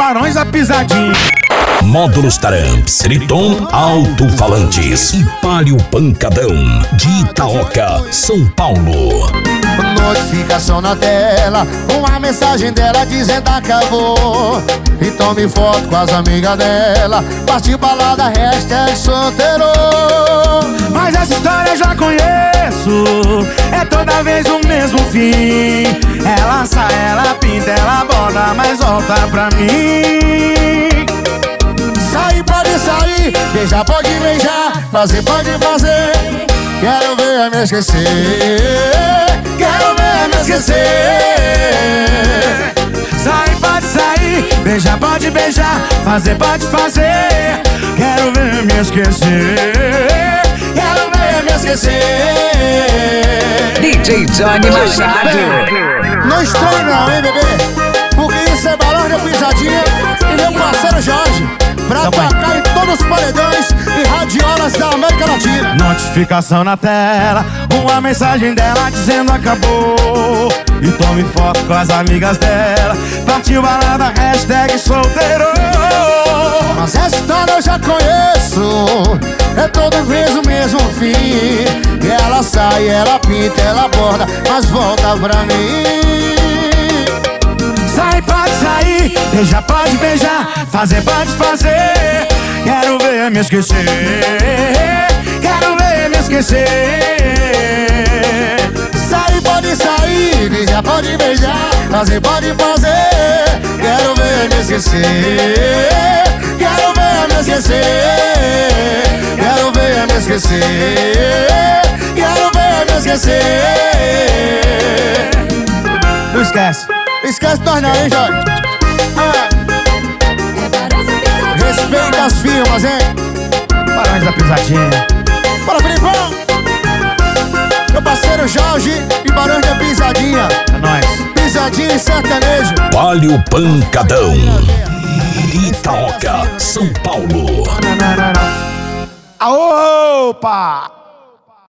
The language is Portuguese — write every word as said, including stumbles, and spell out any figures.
Barões da Pisadinha. Módulos Taramps, Triton Alto-Falantes e Palio Pancadão de Itaoca, São Paulo. Notificação na tela, uma mensagem dela dizendo acabou. E tome foto com as amigas dela, partiu balada, hashtag solteiro. Mas essa história eu já conheço, é toda vez o mesmo fim. Ela sai, ela pinta, ela borda, mas volta pra mim. Sair pode sair, beijar pode beijar, fazer pode fazer. Quero ver me esquecer, quero ver me esquecer. Sair pode sair, beijar pode beijar, fazer pode fazer. Quero ver me esquecer, quero ver me esquecer. D J Johnny Machado. Não estranhe não, hein, bebê? Porque isso é Barões da Pisadinha e meu parceiro Jorge, pra tocar em todos os paredões e radiolas da América Latina. Notificação na tela, uma mensagem dela dizendo acabou. E tome foto com as amigas dela, partiu balada, hashtag solteiro. Mas essa história eu já conheço, é toda vez o mesmo fim. E ela sai, ela pinta, ela borda, mas volta pra mim. Sai pode sair, beijar pode beijar, fazer pode fazer. Quero ver me esquecer, quero ver me esquecer. Sair pode sair, beijar pode beijar, fazer pode fazer. Quero ver me esquecer, quero ver me esquecer. Quero ver me esquecer, quero ver me esquecer. Não esquece. Esquece nós não, hein, Jorge? Ah. Respeita as firmas, hein? Barões da Pisadinha. Bora, Filipão! Meu parceiro Jorge e Barões da Pisadinha. É nóis. Pisadinha e sertanejo. Palio Pancadão, Itaoca, São Paulo. Opa!